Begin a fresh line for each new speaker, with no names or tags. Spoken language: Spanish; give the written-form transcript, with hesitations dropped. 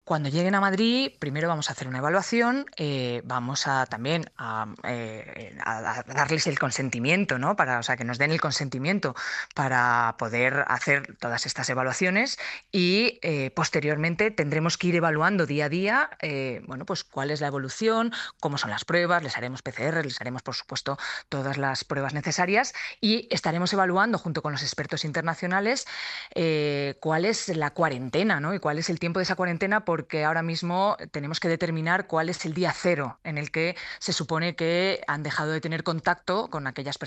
Cuando lleguen a Madrid, primero vamos a hacer una evaluación, vamos a también a darles el consentimiento, ¿no? O sea, que nos den el consentimiento para poder hacer todas estas evaluaciones y posteriormente tendremos que ir evaluando día a día, bueno, pues cuál es la evolución, cómo son las pruebas, les haremos PCR, les haremos, por supuesto, todas las pruebas necesarias y estaremos evaluando junto con los expertos internacionales cuál es la cuarentena, ¿no? Y cuál es el tiempo de esa cuarentena, porque ahora mismo tenemos que determinar cuál es el día cero en el que se supone que han dejado de tener contacto con aquellas personas